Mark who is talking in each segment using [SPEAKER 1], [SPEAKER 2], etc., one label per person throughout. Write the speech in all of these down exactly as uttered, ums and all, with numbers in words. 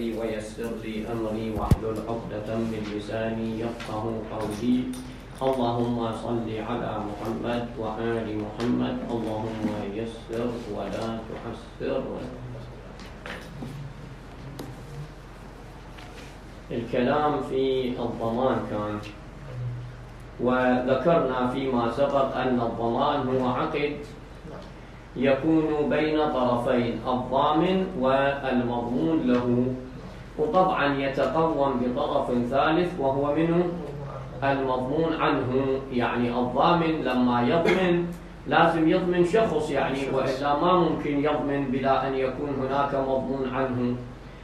[SPEAKER 1] صدري ويسر لي أمري واحلل عقدة من لساني يفقه قولي. اللهم صل على محمد وآل محمد. اللهم يسر ولا تعسر. الكلام في الضمان كان، وذكرنا فيما سبق أن الضمان هو عقد يكون بين طرفين، الضامن والمضمون له، وطبعا يتقوم بطرف ثالث وهو منه المضمون عنه. يعني الضامن لما يضمن لازم يضمن شخص، يعني وإلا ما ممكن يضمن بلا أن يكون هناك مضمون عنه.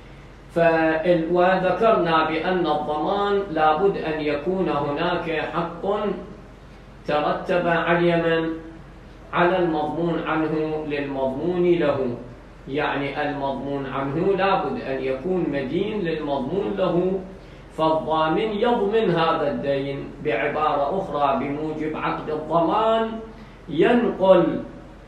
[SPEAKER 1] وذكرنا بأن الضمان لابد أن يكون هناك حق ترتب على على المضمون عنه للمضمون له. يعني المضمون عنه لابد أن يكون مدين للمضمون له، فالضامن يضمن هذا الدين. بعبارة أخرى بموجب عقد الضمان ينقل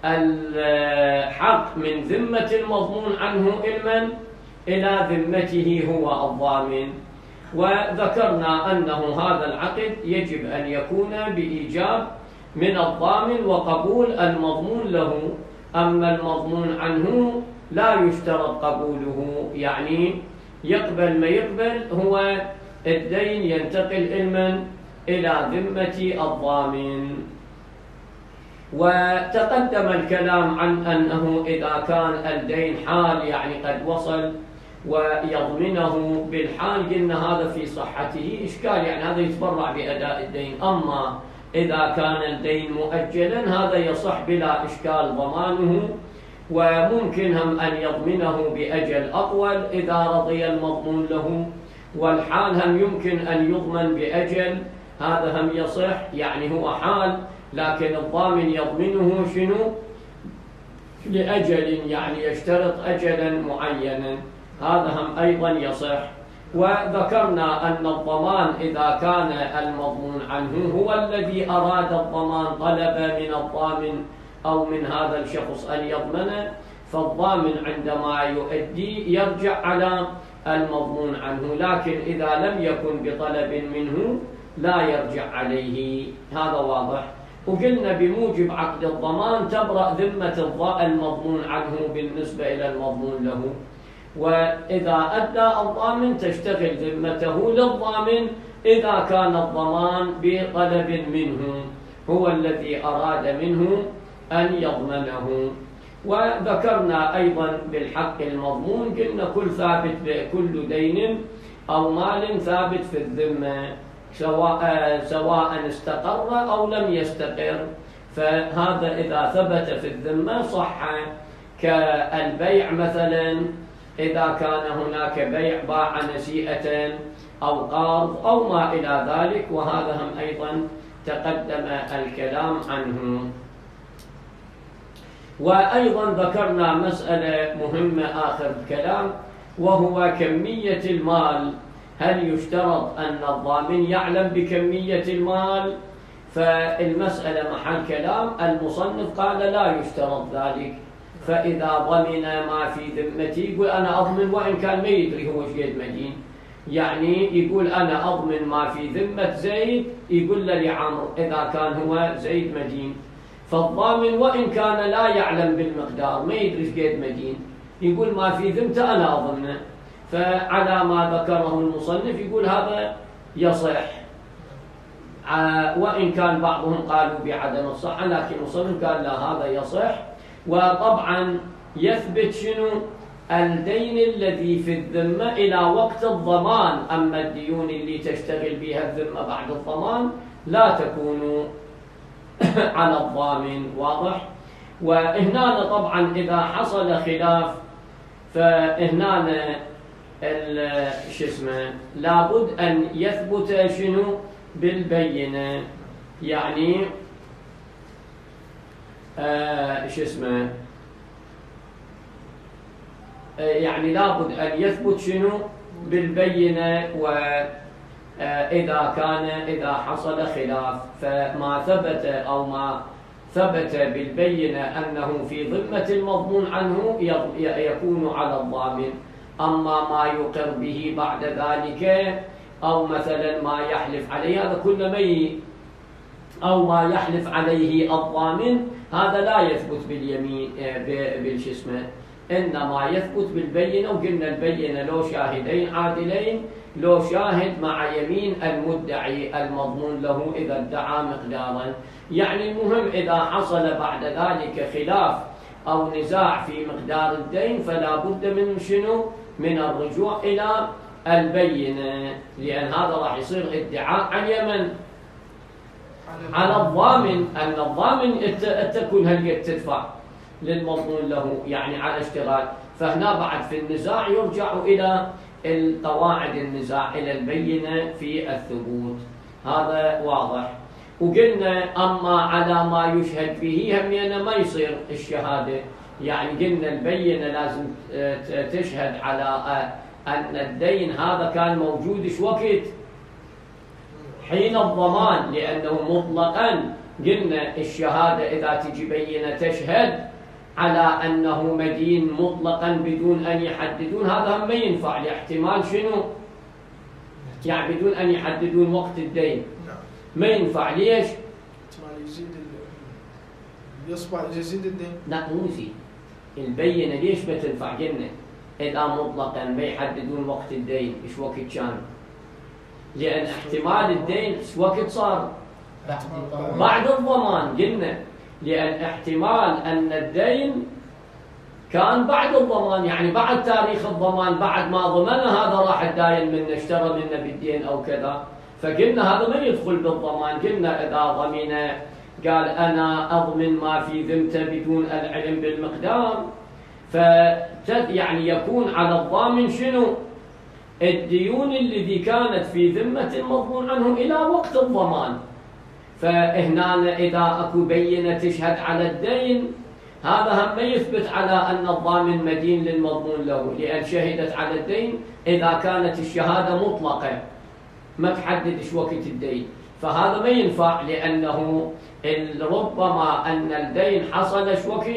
[SPEAKER 1] الحق من ذمة المضمون عنه علما إلى ذمته هو الضامن. وذكرنا أنه هذا العقد يجب أن يكون بإيجاب من الضامن وقبول المضمون له. أما المضمون عنه لا يشترط قبوله، يعني يقبل ما يقبل، هو الدين ينتقل علما إلى ذمة الضامن. وتقدم الكلام عن أنه إذا كان الدين حال، يعني قد وصل ويضمنه بالحال، قلنا هذا في صحته إشكال، يعني هذا يتبرع بأداء الدين. أما إذا كان الدين مؤجلا هذا يصح بلا إشكال ضمانه، وممكن هم أن يضمنه بأجل أطول إذا رضي المضمون له، والحال هم يمكن أن يضمن بأجل، هذا هم يصح. يعني هو حال لكن الضامن يضمنه شنو؟ لأجل، يعني يشترط أجلا معينا، هذا هم أيضا يصح. وذكرنا أن الضمان إذا كان المضمون عنه هو الذي أراد الضمان، طلب من الضامن أو من هذا الشخص أن يضمنه، فالضامن عندما يؤدي يرجع على المضمون عنه. لكن إذا لم يكن بطلب منه لا يرجع عليه، هذا واضح. وقلنا بموجب عقد الضمان تبرأ ذمة المضمون عنه بالنسبة إلى المضمون له، وإذا أدى الضامن تشتغل ذمته للضامن إذا كان الضمان بطلب منه، هو الذي أراد منه أن يضمنه. وذكرنا أيضا بالحق المضمون قلنا كل ثابت كل دين أو مال ثابت في الذمة، سواء سواء استقر أو لم يستقر، فهذا إذا ثبت في الذمة صح. كالبيع مثلا، إذا كان هناك بيع باع نسيئة أو قرض أو ما إلى ذلك، وهذا هم أيضا تقدم الكلام عنه. وأيضا ذكرنا مسألة مهمة آخر الكلام، وهو كمية المال. هل يشترط أن الضامن يعلم بكمية المال؟ فالمسألة محل كلام. المصنف قال لا يشترط ذلك، فإذا ضمن ما في ذمتي يقول أنا أضمن وإن كان ما يدري هو ايش قد مدين. يعني يقول أنا أضمن ما في ذمة زيد، يقول له لعمرو إذا كان هو زيد مدين، فالضامن وإن كان لا يعلم بالمقدار، ما يدري ايش قد مدين، يقول ما في ذمته أنا أضمنه. فعلى ما ذكره المصنف يقول هذا يصح، وإن كان بعضهم قالوا بعدم الصحة، لكن المصنف قال لا هذا يصح. وطبعا يثبت شنو؟ الدين الذي في الذمة إلى وقت الضمان. أما الديون اللي تشتغل بها الذمة بعد الضمان لا تكون على الضامن، واضح؟ وهنا طبعا إذا حصل خلاف فهنا شو اسمه لابد أن يثبت شنو؟ بالبينة. يعني آه شو اسمه آه يعني لابد أن يثبت شنو؟ بالبينة. وإذا كان إذا حصل خلاف فما ثبت أو ما ثبت بالبينة أنه في ذمة المضمون عنه يكون على الضامن، أما ما يقر به بعد ذلك أو مثلا ما يحلف عليه هذا كله مي أو ما يحلف عليه الضامن هذا لا يثبت باليمين بالشو اسمه، إنما يثبت بالبينة. وقلنا البينة لو شاهدين عادلين، لو شاهد مع يمين المدعي المضمون له إذا ادعى مقدارا. يعني المهم إذا حصل بعد ذلك خلاف أو نزاع في مقدار الدين فلا بد من شنو؟ من الرجوع إلى البينة، لأن هذا راح يصير ادعاء عن يمن على الضامن، أن الضامن تكون هل تدفع للمضمون له يعني على اشتراك. فهنا بعد في النزاع يرجع إلى القواعد النزاع إلى البينة في الثبوت. هذا واضح. وقلنا أما على ما يشهد به هم ما يصير الشهادة، يعني قلنا البينة لازم تشهد على أن الدين هذا كان موجود شو وقت؟ حين الضمان، لأنه مطلقا قلنا الشهادة إذا تجي بينة تشهد على أنه مدين مطلقا بدون أن يحددون، هذا هم ما ينفع لاحتمال شنو؟ يعني بدون أن يحددون وقت الدين ما ينفع. ليش؟
[SPEAKER 2] احتمال يزيد يصبح يزيد الدين.
[SPEAKER 1] لا مو يزيد البينة. ليش ما تنفع؟ قلنا إذا مطلقا ما يحددون وقت الدين إيش وقت كان؟ لأن احتمال الدين إيش وقت صار؟ بعد الضمان. قلنا لأن احتمال أن الدين كان بعد الضمان، يعني بعد تاريخ الضمان، بعد ما ضمنه هذا راح الداين منه اشترى منه بالدين أو كذا، فقلنا هذا ما يدخل بالضمان. قلنا إذا ضمن قال أنا أضمن ما في ذمته بدون العلم بالمقدار، ف يعني يكون على الضامن شنو؟ الديون التي كانت في ذمة المضمون عنهم إلى وقت الضمان. فهنا إذا أكو بينة تشهد على الدين هذا هم ما يثبت على أن الضامن مدين للمضمون له، لأن شهدت على الدين إذا كانت الشهادة مطلقة ما تحدد إيش وقت الدين، فهذا ما ينفع، لأنه ربما أن الدين حصل إيش وقت؟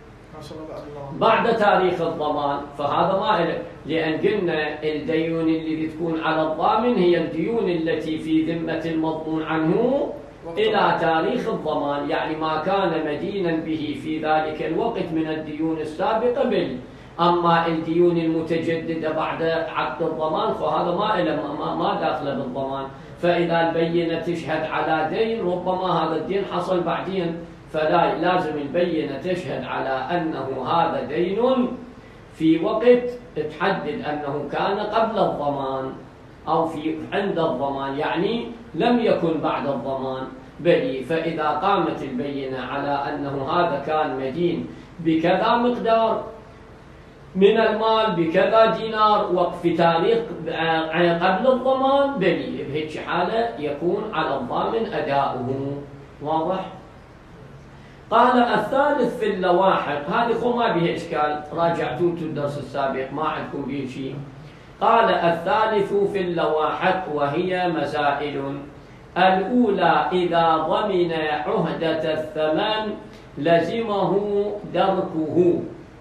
[SPEAKER 1] بعد تاريخ الضمان، فهذا ما إله. لأن قلنا الديون اللي تكون على الضامن هي الديون التي في ذمة المضمون عنه إلى تاريخ الضمان، يعني ما كان مدينا به في ذلك الوقت من الديون السابقة بل. أما الديون المتجددة بعد عقد الضمان فهذا ما إله ما, ما داخله بالضمان. فإذا البينة تشهد على دين ربما هذا الدين حصل بعدين، فلا لازم البينة تشهد على أنه هذا دين في وقت تحدد أنه كان قبل الضمان أو في عند الضمان، يعني لم يكن بعد الضمان بل. فإذا قامت البينة على أنه هذا كان مدين بكذا مقدار من المال بكذا دينار وفي تاريخ قبل الضمان بل، بهيك حالة يكون على الضامن أداؤه. واضح؟ قال الثالث في اللواحق، هذه خو ما بها إشكال، راجعتوه الدرس السابق ما عندكم به شيء. قال الثالث في اللواحق وهي مسائل. الأولى إذا ضمن عهدة الثمن لزمه دركه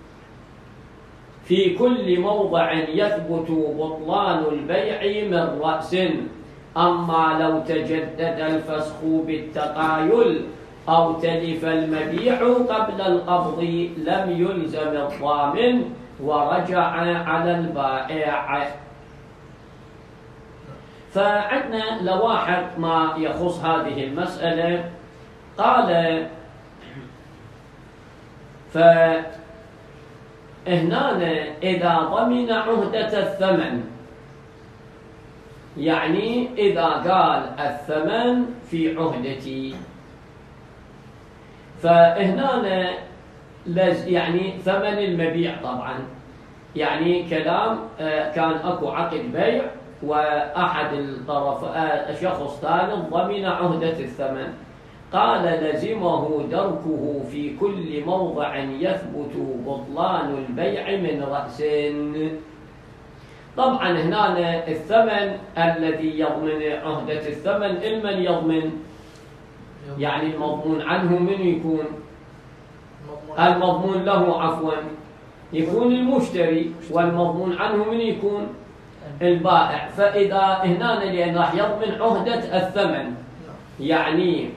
[SPEAKER 1] في كل موضع يثبت بطلان البيع من رأس، أما لو تجدد الفسخ بالتقايل أو تلف المبيع قبل القبض لم يلزم الضامن ورجع على البائع. فعندنا لواحق ما يخص هذه المسألة. قال فهنا إذا ضمن عهدة الثمن، يعني إذا قال الثمن في عهدتي، فهنا يعني ثمن المبيع طبعا، يعني كلام كان أكو عقد بيع وأحد الطرف شخص ثالث ضمن عهدة الثمن، قال لزمه دركه في كل موضع يثبت بطلان البيع من رأس. طبعا هنا الثمن الذي يضمن عهدة الثمن المن يضمن؟ يعني المضمون عنه من يكون؟ المضمون له عفوا يكون المشتري، والمضمون عنه من يكون البائع. فإذا هنا لأن راح يضمن عهدة الثمن، يعني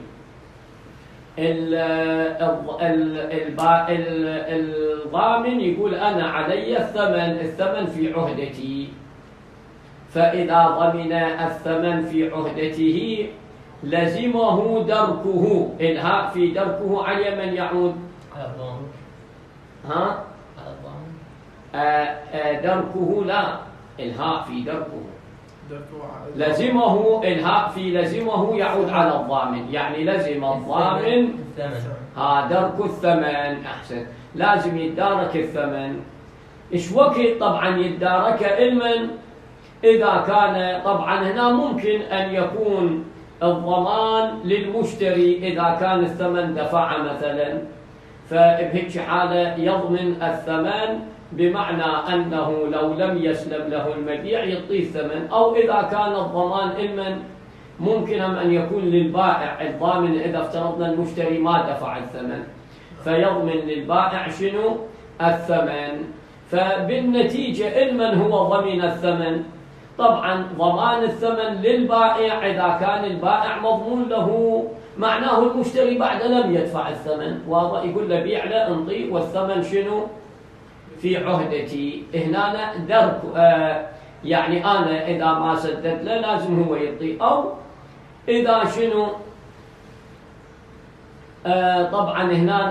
[SPEAKER 1] الضامن يقول أنا علي الثمن، الثمن في عهدتي. فإذا ضمن الثمن في عهدته لزمه دركه. الهاء في دركه على من يعود؟
[SPEAKER 3] على الضامن.
[SPEAKER 1] ها؟
[SPEAKER 3] على الضامن.
[SPEAKER 1] آه آه دركه لا، الهاء في دركه.
[SPEAKER 2] دركه
[SPEAKER 1] لزمه، الهاء في لزمه يعود على الضامن، يعني لزم الضامن
[SPEAKER 3] الثمن.
[SPEAKER 1] ها درك الثمن. أحسن، لازم يتدارك الثمن. إيش وقت طبعا يتدارك المن؟ إذا كان طبعا هنا ممكن أن يكون الضمان للمشتري إذا كان الثمن دفع مثلا، فبهيك حالة يضمن الثمن، بمعنى أنه لو لم يسلم له المبيع يعطيه الثمن. أو إذا كان الضمان المن ممكن أن يكون للبائع الضامن، إذا افترضنا المشتري ما دفع الثمن فيضمن للبائع شنو؟ الثمن. فبالنتيجة المن هو ضمن الثمن. طبعا ضمان الثمن للبائع إذا كان البائع مضمون له، معناه المشتري بعد لم يدفع الثمن، واضح؟ يقول له بيع له انطي والثمن شنو؟ في عهدتي. هنا درك، آه يعني أنا إذا ما سددت له لازم هو يعطي. أو إذا شنو آه طبعا هنا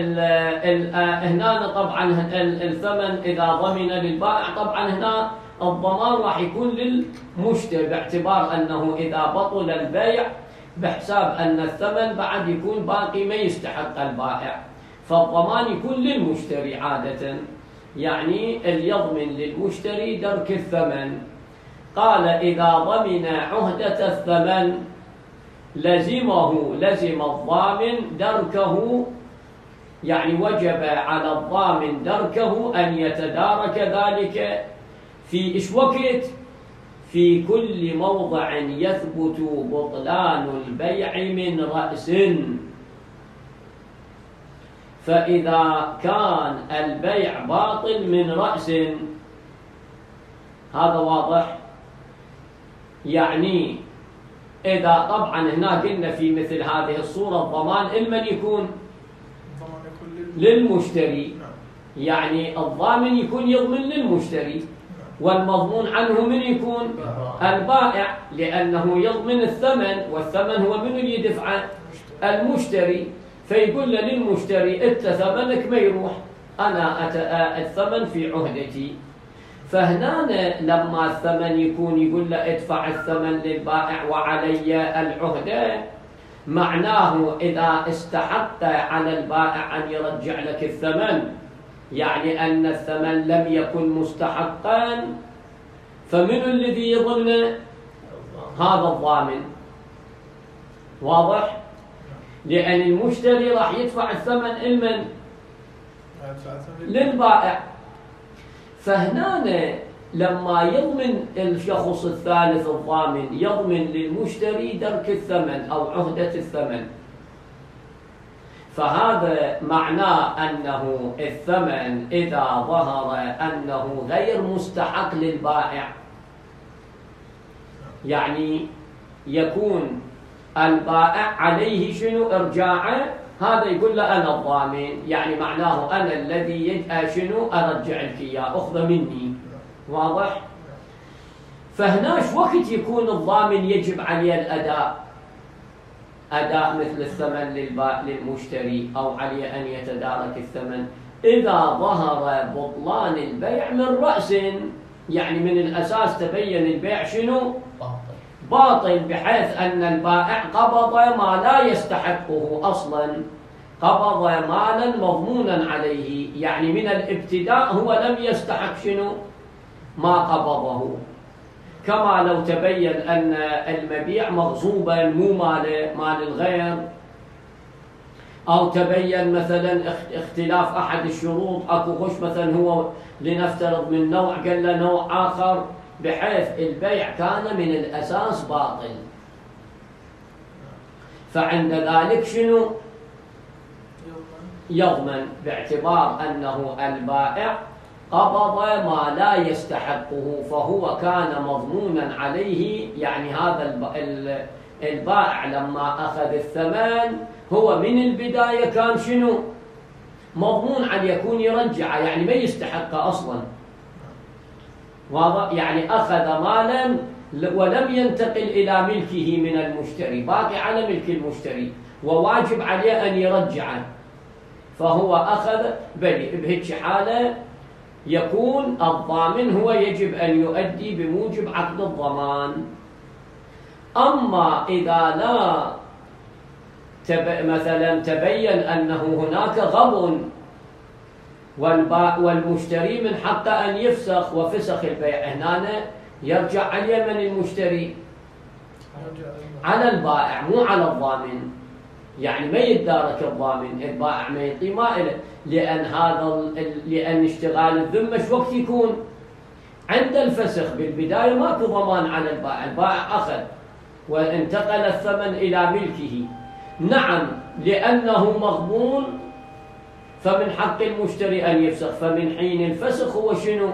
[SPEAKER 1] هنا طبعا الثمن إذا ضمن للبائع، طبعا هنا الضمان راح يكون للمشتري، باعتبار أنه إذا بطل البيع بحساب أن الثمن بعد يكون باقي ما يستحق البائع، فالضمان يكون للمشتري عادة، يعني يضمن للمشتري درك الثمن. قال إذا ضمن عهدة الثمن لزمه، لزم الضامن دركه، يعني وجب على الضامن دركه أن يتدارك ذلك في إيش وقت؟ في كل موضع يثبت بطلان البيع من رأس. فإذا كان البيع باطل من رأس، هذا واضح؟ يعني إذا طبعا هنا قلنا في مثل هذه الصورة الضمان لمن يكون؟ للمشتري، يعني الضامن يكون يضمن للمشتري، والمضمون عنه من يكون؟ البائع، لأنه يضمن الثمن، والثمن هو من اللي يدفعه؟ المشتري. فيقول له للمشتري أنت ثمنك ما يروح، أنا الثمن في عهدتي. فهنا لما الثمن يكون يقول له ادفع الثمن للبائع وعلي العهدة، معناه إذا استحقت على البائع أن يرجع لك الثمن، يعني أن الثمن لم يكن مستحقا، فمن الذي يضمن؟ هذا الضامن، واضح؟ لأن المشتري راح يدفع الثمن لمن؟ للبائع. فهنا لما يضمن الشخص الثالث الضامن يضمن للمشتري درك الثمن أو عهدة الثمن، فهذا معناه أنه الثمن إذا ظهر أنه غير مستحق للبائع، يعني يكون البائع عليه شنو؟ إرجاعه، هذا يقول له أنا الضامن، يعني معناه أنا الذي يجأ شنو؟ أرجع لك إياه، أخذ مني، واضح؟ فهناش وقت يكون الضامن يجب عليه الأداء، أداء مثل الثمن للمشتري أو عليه أن يتدارك الثمن، إذا ظهر بطلان البيع من رأس، يعني من الأساس تبين البيع شنو؟ باطل، بحيث أن البائع قبض ما لا يستحقه أصلا، قبض مالا مضمونا عليه، يعني من الابتداء هو لم يستحق شنو؟ ما قبضه. كما لو تبين أن المبيع مغصوبا مو ماله، مال الغير، أو تبين مثلا اختلاف أحد الشروط، أكو خش مثلا هو لنفترض من نوع قال له نوع آخر، بحيث البيع كان من الأساس باطل، فعند ذلك شنو؟ يضمن، باعتبار أنه البائع قبض ما لا يستحقه فهو كان مضمونا عليه. يعني هذا البائع لما أخذ الثمن هو من البداية كان شنو؟ مضمون أن يكون يرجع، يعني ما يستحقه أصلا. واضح؟ يعني أخذ مالا ولم ينتقل إلى ملكه من المشتري، باقي على ملك المشتري وواجب عليه أن يرجعه، فهو أخذ بل بهيك حالة يكون الضامن هو يجب أن يؤدي بموجب عقد الضمان. أما إذا لا تب... مثلا تبين أنه هناك غبن والمشتري من حقه أن يفسخ وفسخ البيع، هنا يرجع عليه من المشتري؟ على البائع مو على الضامن. يعني ما يتدارك الضامن، البائع ما يعطي ما إله، لأن هذا لأن اشتغال الذمة شو وقت يكون؟ عند الفسخ، بالبداية ماكو ضمان على البائع، البائع أخذ وانتقل الثمن إلى ملكه. نعم لأنه مغبون فمن حق المشتري أن يفسخ، فمن حين الفسخ هو شنو؟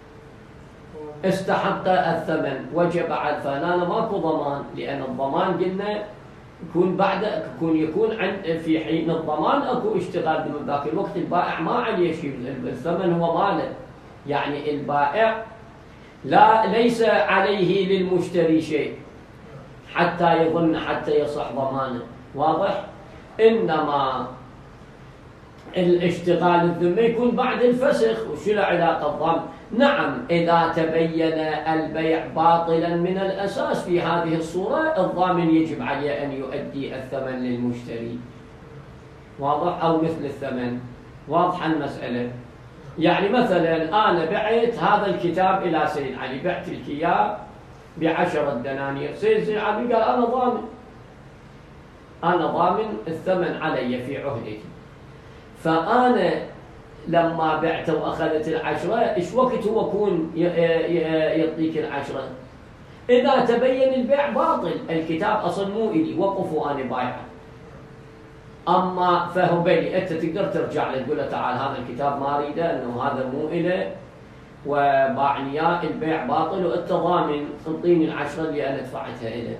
[SPEAKER 1] استحق الثمن، وجب على فهنا ماكو ضمان، لأن الضمان قلنا يكون بعد يكون يكون عند في حين الضمان اكو اشتغال من ذاك الوقت، البائع ما عليه شيء، الثمن هو ماله. يعني البائع لا ليس عليه للمشتري شيء حتى يظن حتى يصح ضمانه. واضح؟ إنما الاشتغال الذمة يكون بعد الفسخ، وشو له علاقة الضمان؟ نعم إذا تبين البيع باطلا من الأساس في هذه الصورة الضامن يجب عليه أن يؤدي الثمن للمشتري. واضح؟ أو مثل الثمن. واضحة المسألة؟ يعني مثلا أنا بعت هذا الكتاب إلى سيد علي، بعت لك إياه بعشرة دنانير، سيد علي قال أنا ضامن، أنا ضامن الثمن علي في عهدتي. فأنا لما بعت وأخذت العشرة إيش وقت هو يكون يعطيك العشرة؟ إذا تبين البيع باطل، الكتاب أصلا مو إلي، وقفوا أنا بايعه. أما فهو بيني، أنت تقدر ترجع له تقول له تعال هذا الكتاب ما أريده، أنه هذا مو إله وباعني إياه، البيع باطل وأنت ضامن انطيني العشرة اللي أنا دفعتها إله.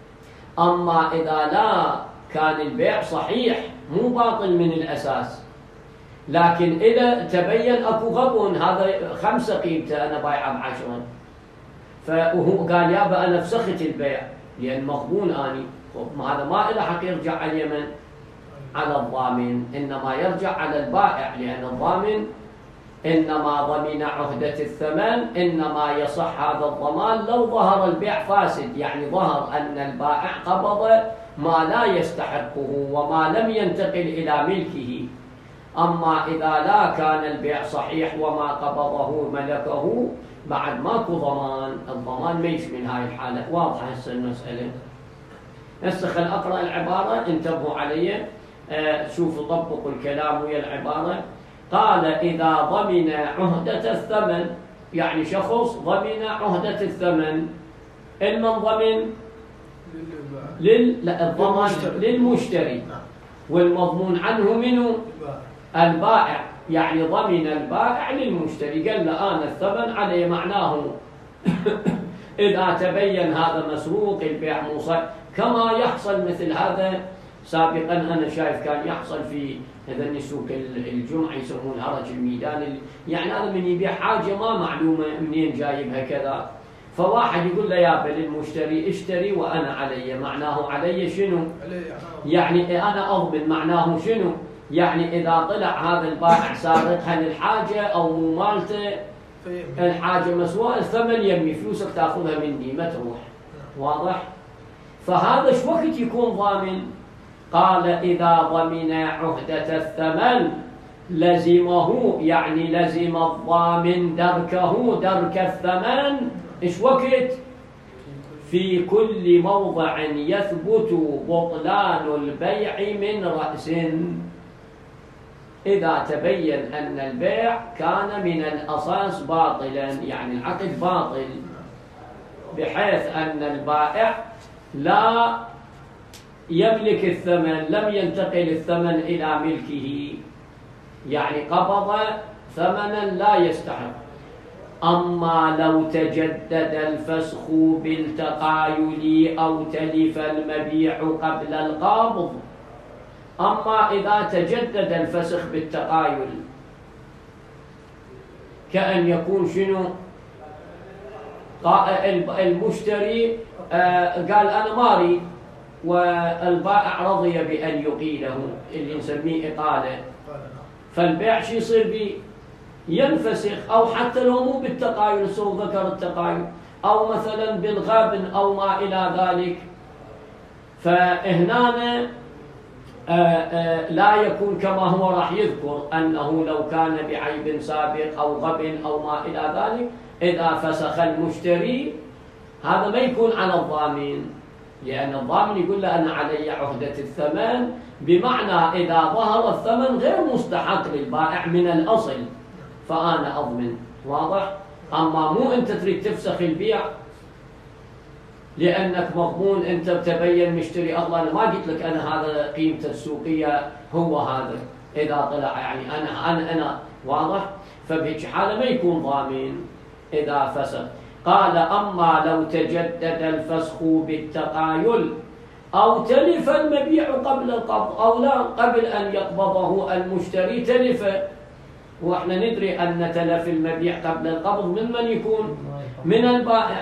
[SPEAKER 1] أما إذا لا كان البيع صحيح مو باطل من الأساس، لكن إذا تبين أكو غبن، هذا خمسة قيمته أنا بايعه بعشرة، فهو قال يابا أنا فسخت البيع لأن مغبون أني، هذا ما إله حق يرجع على من؟ على الضامن، إنما يرجع على البائع، لأن الضامن إنما ضمن عهدة الثمن، إنما يصح هذا الضمان لو ظهر البيع فاسد، يعني ظهر أن البائع قبض ما لا يستحقه وما لم ينتقل إلى ملكه. أما إذا لا كان البيع صحيح وما قبضه ملكه بعد ماكو ضمان، الضمان ما يشمل هاي الحالة. واضحة هسه المسألة؟ هسه خل أقرأ العبارة، انتبهوا علي، آه شوفوا طبقوا الكلام ويا العبارة. قال إذا ضمن عهدة الثمن، يعني شخص ضمن عهدة الثمن، المن ضمن؟ لل... لا الضمان للمشتري، والمضمون عنه منه؟ البائع. يعني ضمن البائع للمشتري، قال له أنا الثمن علي، معناه إذا تبين هذا مسروق البيع موصل، كما يحصل مثل هذا سابقا أنا شايف كان يحصل في هذا سوق الجمعة يسمون هرج الميدان، يعني هذا من يبيع حاجة ما معلومة منين جايبها كذا، فواحد يقول له يا بل المشتري اشتري وأنا علي، معناه علي شنو؟ يعني أنا أضمن، معناه شنو؟ يعني إذا طلع هذا البائع سارقها للحاجة أو مو مالته، الحاجة مسروقة، الثمن يمي، فلوسك تأخذها مني ما تروح. واضح؟ فهذا شو وقت يكون ضامن؟ قال إذا ضمن عهدة الثمن لزمه، يعني لزم الضامن دركه، درك الثمن إيش وقت؟ في كل موضع يثبت بطلان البيع من رأس، إذا تبين أن البيع كان من الأساس باطلا، يعني العقد باطل، بحيث أن البائع لا يملك الثمن، لم ينتقل الثمن إلى ملكه، يعني قبض ثمنا لا يستحق. أما لو تجدد الفسخ بالتقايل أو تلف المبيع قبل القابض. أما إذا تجدد الفسخ بالتقايل، كأن يكون شنو؟ المشتري قال أنا ماري، والبائع رضي بأن يقيله، اللي نسميه إقالة، فالبيع شو يصير به؟ ينفسخ. أو حتى لو مو بالتقايل، سو ذكر التقايل، أو مثلا بالغبن أو ما إلى ذلك، فهنا لا يكون كما هو راح يذكر أنه لو كان بعيب سابق أو غبن أو ما إلى ذلك، إذا فسخ المشتري هذا ما يكون على الضامن، لأن الضامن يقول له أنا علي عهدة الثمن، بمعنى إذا ظهر الثمن غير مستحق للبائع من الأصل فأنا أضمن. واضح؟ أما مو أنت تريد تفسخ البيع لأنك مضمون، أنت بتبين مشتري أغلى، أنا ما قلت لك أنا هذا قيمته السوقية هو هذا، إذا طلع يعني أنا أنا أنا واضح؟ فبهيك حالة ما يكون ضامن إذا فسخ. قال أما لو تجدد الفسخ بالتقايل أو تلف المبيع قبل القبض، أو لا قبل أن يقبضه المشتري تلف، وإحنا ندري أن تلف المبيع قبل القبض من من يكون؟ من البائع،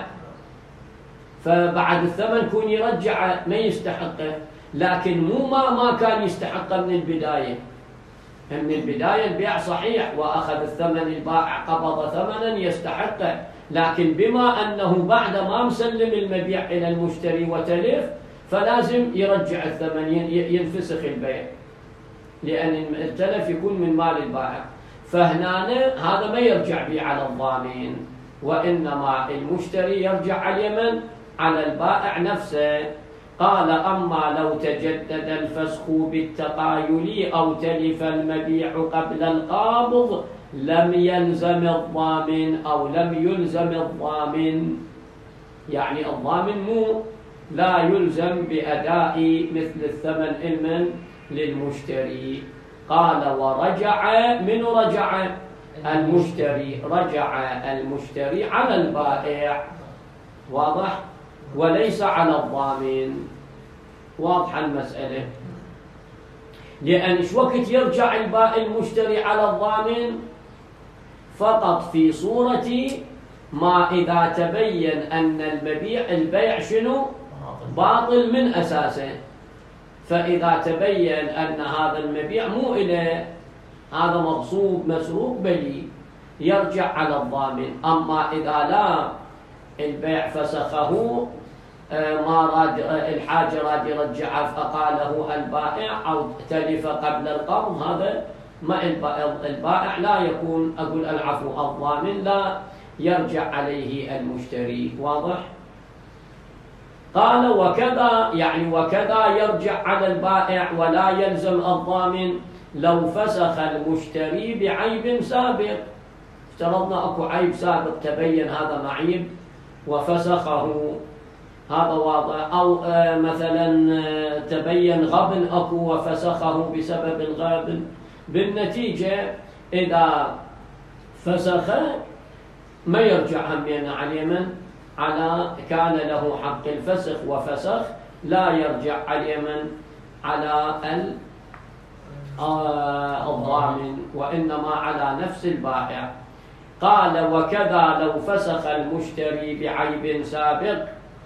[SPEAKER 1] فبعد الثمن يكون يرجع ما يستحقه، لكن مو ما ما كان يستحقه من البداية. من البداية البيع صحيح وأخذ الثمن، البائع قبض ثمنا يستحقه، لكن بما أنه بعد ما مسلم المبيع إلى المشتري وتلف، فلازم يرجع الثمن، ينفسخ البيع، لأن التلف يكون من مال البائع. فهنا هذا ما يرجع به على الضامن، وإنما المشتري يرجع على اليمن على البائع نفسه. قال أما لو تجدد الفسخ بالتقايل أو تلف المبيع قبل القابض لم يلزم الضامن، أو لم يلزم الضامن، يعني الضامن مو لا يلزم بأداء مثل الثمن المن للمشتري. قال ورجع، من رجع؟ المشتري، رجع المشتري على البائع، واضح؟ وليس على الضامن. واضحة المسألة؟ لأن شو وقت يرجع البائع المشتري على الضامن؟ فقط في صورة ما إذا تبين أن المبيع البيع شنو؟ باطل من أساسه. فإذا تبين أن هذا المبيع مو إله، هذا مغصوب مسروق بلي، يرجع على الضامن. أما إذا لا، البيع فسخه، ما راد الحاجة راد يرجعه فقاله البائع، أو تلف قبل القبض، هذا ما البائع لا يكون، أقول العفو، الضامن لا يرجع عليه المشتري. واضح؟ قال وكذا، يعني وكذا يرجع على البائع ولا يلزم الضامن لو فسخ المشتري بعيب سابق. افترضنا أكو عيب سابق تبين هذا معيب وفسخه، هذا واضح. أو مثلا تبين غبن أكو وفسخه بسبب الغبن، بالنتيجة إذا فسخ ما يرجع همين على اليمن، على كان له حق الفسخ وفسخ، لا يرجع على اليمن على الضامن، وإنما على نفس البائع. قال وكذا لو فسخ المشتري بعيب سابق،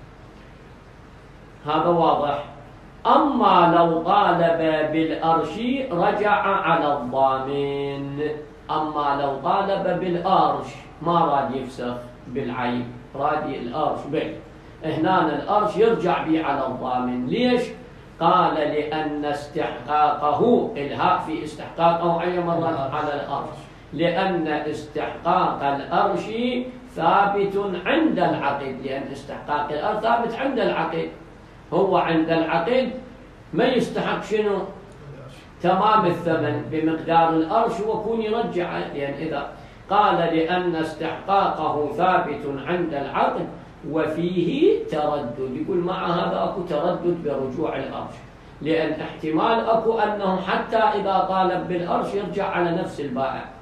[SPEAKER 1] هذا واضح. أما لو طالب بالأرش رجع على الضامن. أما لو طالب بالأرش، ما راد يفسخ بالعيب، راد الأرش به، هنا الأرش يرجع به على الضامن. ليش؟ قال لأن استحقاقه، الهاء في استحقاق أو أي مرة على الأرش، لأن استحقاق الأرش ثابت عند العقد، لأن استحقاق الأرش ثابت عند العقد، هو عند العقد ما يستحق شنو؟ تمام الثمن بمقدار الأرش وكون يرجع، لأن إذا قال لأن استحقاقه ثابت عند العقد وفيه تردد، يقول مع هذا أكو تردد برجوع الأرش، لأن احتمال أكو أنه حتى إذا طالب بالأرش يرجع على نفس البائع،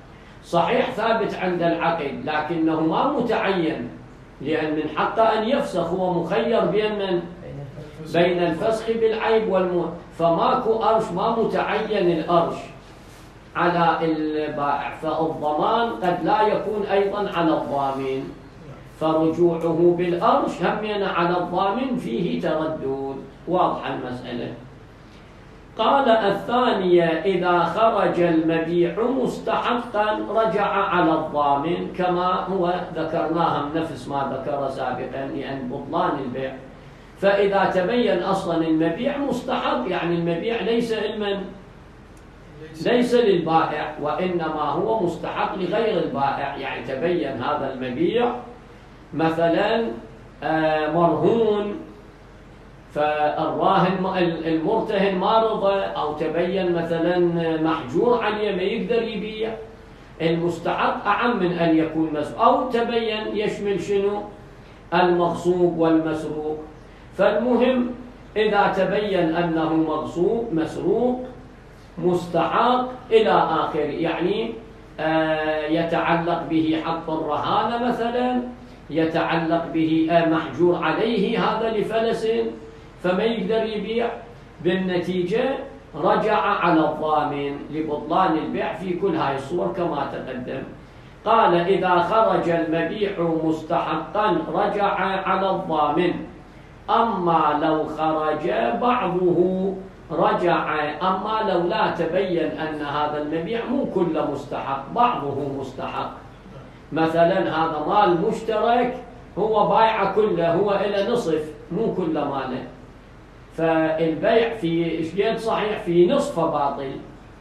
[SPEAKER 1] صحيح ثابت عند العقد لكنه ما متعين، لأن من حقه أن يفسخ، هو مخير بين من؟ بين الفسخ بالعيب والموت، فماكو أرش، ما متعين الأرش على البائع، فالضمان قد لا يكون أيضا على الضامن، فرجوعه بالأرش همين على الضامن فيه تردد. واضح المسألة. قال الثانية إذا خرج المبيع مستحقا رجع على الضامن، كما هو ذكرناها من نفس ما ذكر سابقا، لأن بطلان البيع. فإذا تبين أصلا المبيع مستحق، يعني المبيع ليس لمن؟ ليس للبائع، وإنما هو مستحق لغير البائع. يعني تبين هذا المبيع مثلا مرهون، فالراهن المرتهن ما رضى، أو تبين مثلا محجور عليه ما يقدر يبيع، المستحق أعم من أن يكون مسروق، أو تبين يشمل شنو؟ المغصوب والمسروق. فالمهم إذا تبين أنه مغصوب مسروق مستحق إلى آخره، يعني آه يتعلق به حق الرهانة مثلا، يتعلق به آه محجور عليه هذا لفلس فما يقدر يبيع، بالنتيجة رجع على الضامن لبطلان البيع في كل هاي الصور كما تقدم. قال إذا خرج المبيع مستحقا رجع على الضامن، أما لو خرج بعضه رجع، أما لو لا تبين أن هذا المبيع مو كله مستحق، بعضه مستحق، مثلا هذا مال مشترك هو بايعه كله، هو إلى نصف مو كله ماله، فالبيع في إشجاد صحيح، في نصفه باطل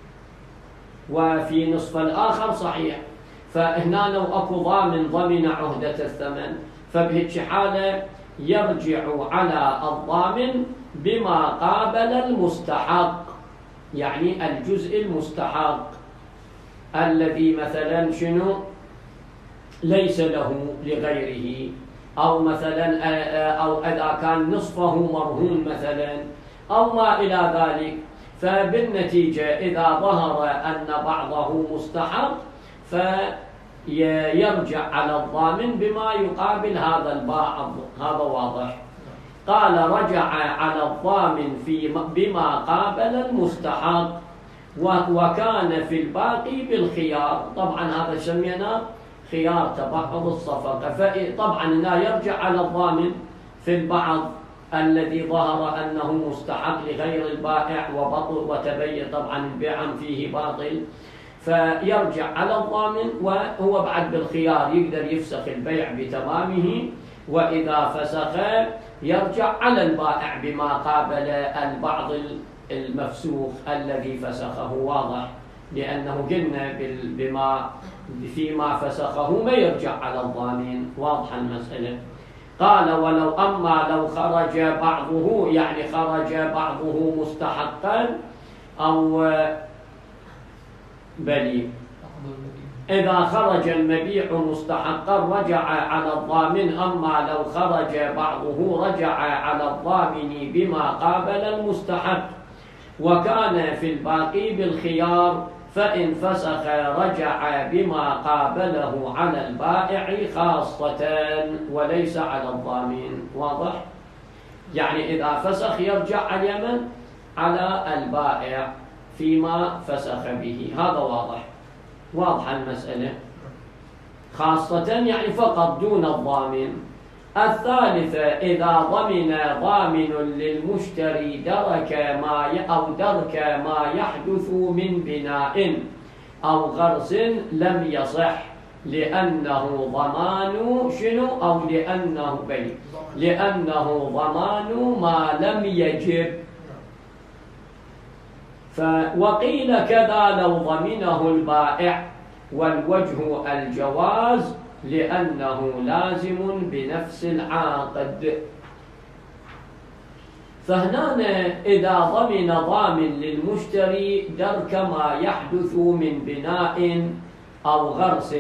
[SPEAKER 1] وفي نصف الآخر صحيح، فهنا لو أكو ضامن ضمن عهدة الثمن، فبهيك حالة يرجع على الضامن بما قابل المستحق، يعني الجزء المستحق الذي مثلا شنو ليس له لغيره، أو مثلا أو إذا كان نصفه مرهون مثلا أو ما إلى ذلك. فبالنتيجة إذا ظهر أن بعضه مستحق فيرجع على الضامن بما يقابل هذا البعض، هذا واضح. قال رجع على الضامن في بما قابل المستحق، وكان في الباقي بالخيار. طبعا هذا سمينا خيار تبعض الصفقة، فطبعا لا يرجع على الضامن في البعض الذي ظهر أنه مستحق لغير البائع وبطل وتبين طبعا البيع فيه باطل، فيرجع على الضامن وهو بعد بالخيار يقدر يفسخ البيع بتمامه، وإذا فسخ يرجع على البائع بما قابل البعض المفسوخ الذي فسخه. واضح، لأنه قلنا بما فيما فسخه ما يرجع على الضامن. واضح المسألة. قال ولو أما لو خرج بعضه، يعني خرج بعضه مستحقا أو بلي، إذا خرج المبيع مستحقا رجع على الضامن، أما لو خرج بعضه رجع على الضامن بما قابل المستحق، وكان في الباقي بالخيار، فإن فسخ رجع بما قابله على البائع خاصة وليس على الضامن. واضح؟ يعني إذا فسخ يرجع على اليمن على البائع فيما فسخ به. هذا واضح. واضح المسألة. خاصة يعني فقط دون الضامن. الثالثة إذا ضمن ضامن للمشتري درك ما أو درك ما يحدث من بناء أو غرس لم يصح، لأنه ضمان شنو أو لأنه بي لأنه ضمان ما لم يجب. وقيل كذا لو ضمنه البائع، والوجه الجواز لأنه لازم بنفس العقد. فهنا إذا ضمن ضامن للمشتري درك ما يحدث من بناء أو غرس،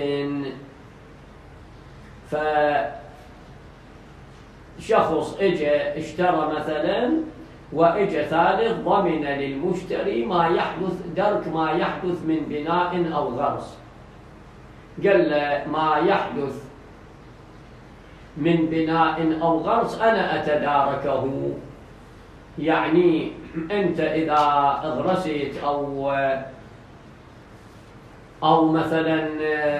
[SPEAKER 1] فشخص اجى اشترى مثلا واجى ثالث ضمن للمشتري ما يحدث درك ما يحدث من بناء أو غرس، قال له ما يحدث من بناء أو غرس أنا أتداركه. يعني أنت إذا غرست أو أو مثلا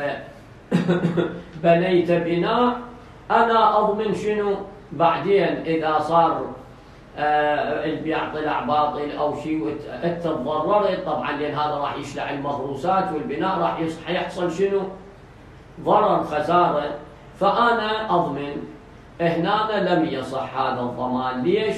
[SPEAKER 1] بنيت بناء أنا أضمن شنو بعدين إذا صار البيع طلع باطل أو شيء وأنت تضررت، طبعا لأن هذا راح يشلع المغروسات والبناء راح يحصل شنو ضرر خسارة، فأنا أضمن. هنا لم يصح هذا الضمان. ليش؟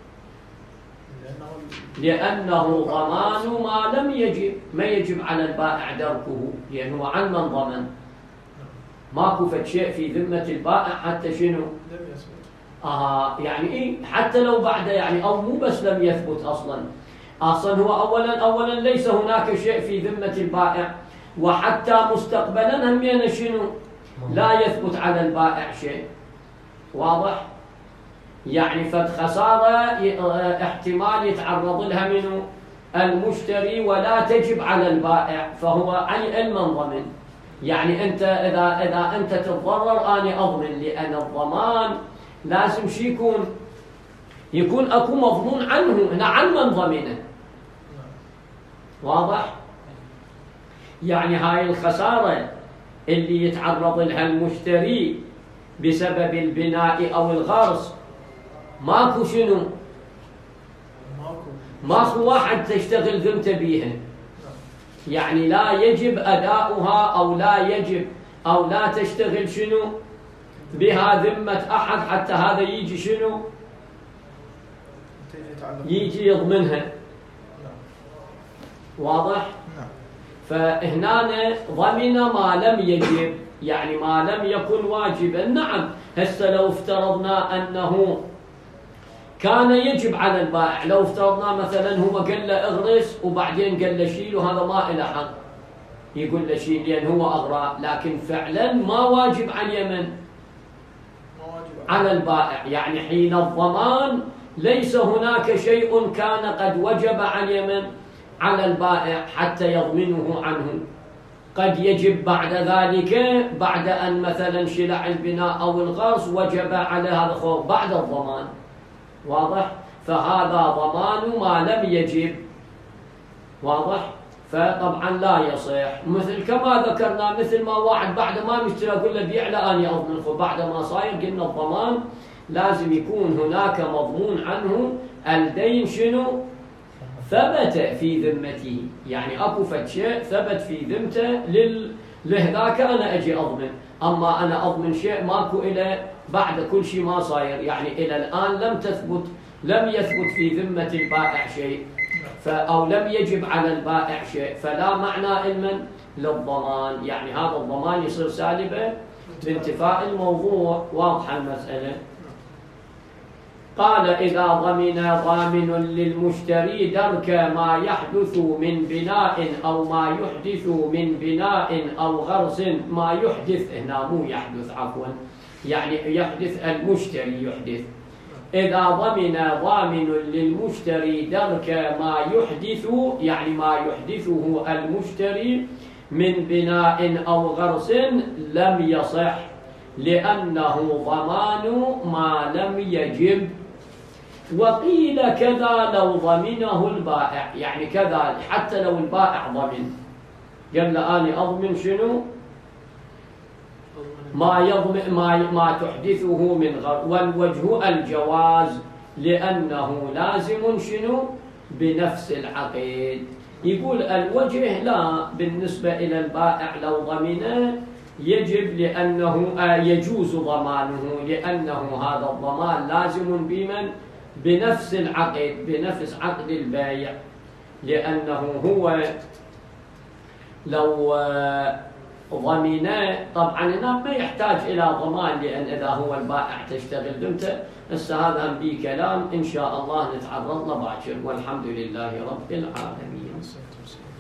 [SPEAKER 1] لأنه ضمان ما لم يجب، ما يجب على البائع دركه، لأنه عن من ضمن؟ ماكو فد شيء في ذمة البائع حتى شنو؟
[SPEAKER 2] لم يثبت.
[SPEAKER 1] آه يعني إيه حتى لو بعد يعني أو مو بس لم يثبت أصلا، أصلا هو أولا أولا ليس هناك شيء في ذمة البائع، وحتى مستقبلا هم شنو؟ لا يثبت على البائع شيء. واضح؟ يعني فد خسارة احتمال يتعرض لها منه المشتري ولا تجب على البائع، فهو عن المنضمن. يعني أنت إذا إذا أنت تتضرر أنا أضمن، لأن الضمان لازم شي يكون يكون أكو مضمون عنه، هنا عن من ضمنه. واضح؟ يعني هاي الخسارة اللي يتعرض لها المشتري بسبب البناء أو الغرس ماكو شنو؟ ماكو واحد تشتغل ذمته بيها، يعني لا يجب أداؤها أو لا يجب أو لا تشتغل شنو بها ذمة أحد حتى هذا يجي شنو يجي يضمنها. واضح؟ فهنا ضمن ما لم يجب، يعني ما لم يكن واجبا. نعم هسه لو افترضنا أنه كان يجب على البائع، لو افترضنا مثلا هو قال له اغرس وبعدين قال له شيل، وهذا ما له حق يقول له شيل لأن هو أغرى، لكن فعلا ما واجب عن يمن على البائع. يعني حين الضمان ليس هناك شيء كان قد وجب عن يمن على البائع حتى يضمنه عنه، قد يجب بعد ذلك بعد أن مثلا شلع البناء أو الغرس وجب على هذا خوف بعد الضمان. واضح؟ فهذا ضمان ما لم يجب. واضح؟ فطبعا لا يصح، مثل كما ذكرنا مثل ما واحد بعد ما مشتري أقول له بيع له أني أضمن، بعد ما صاير قلنا الضمان لازم يكون هناك مضمون عنه، الدين شنو؟ ثبت في ذمته، يعني أكو فد شيء ثبت في ذمته لل... لهذاك أنا أجي أضمن. أما أنا أضمن شيء ماكو إلى بعد كل شيء ما صاير، يعني إلى الآن لم تثبت لم يثبت في ذمة البائع شيء، أو لم يجب على البائع شيء، فلا معنى علما للضمان. يعني هذا الضمان يصير سالبا بانتفاء الموضوع. واضحة المسألة؟ قال إذا ضمن ضامن للمشتري درك ما يحدث من بناء أو ما يحدث من بناء أو غرس، ما يحدث هنا مو يحدث عفوا، يعني يحدث المشتري يحدث. إذا ضمن ضامن للمشتري درك ما يحدث، يعني ما يحدثه المشتري من بناء أو غرس لم يصح، لأنه ضمان ما لم يجب. وقيل كذا لو ضمنه البائع، يعني كذا حتى لو البائع ضمن قال له أنا أضمن شنو ما يضمن ما ما تحدثه من غر، والوجه الجواز لأنه لازم شنو بنفس العقد. يقول الوجه لا بالنسبة إلى البائع لو ضمنه يجب، لأنه يجوز ضمانه، لأنه هذا الضمان لازم بمن بنفس العقد، بنفس عقد البيع، لأنه هو لو ضمنه طبعا هنا ما يحتاج إلى ضمان، لأن إذا هو البائع تشتغل ذمته. هسه هذا هم بي كلام إن شاء الله نتعرض له باكر، والحمد لله رب العالمين.